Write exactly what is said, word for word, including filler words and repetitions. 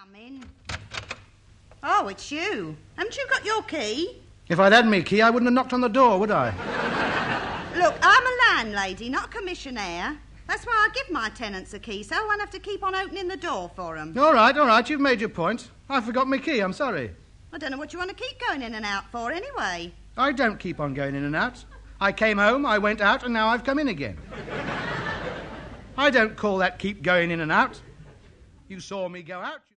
Come in. Oh, it's you. Haven't you got your key? If I'd had me key, I wouldn't have knocked on the door, would I? Look, I'm a landlady, not a commissionaire. That's why I give my tenants a key, so I won't have to keep on opening the door for them. All right, all right, you've made your point. I forgot my key, I'm sorry. I don't know what you want to keep going in and out for anyway. I don't keep on going in and out. I came home, I went out, and now I've come in again. I don't call that keep going in and out. You saw me go out.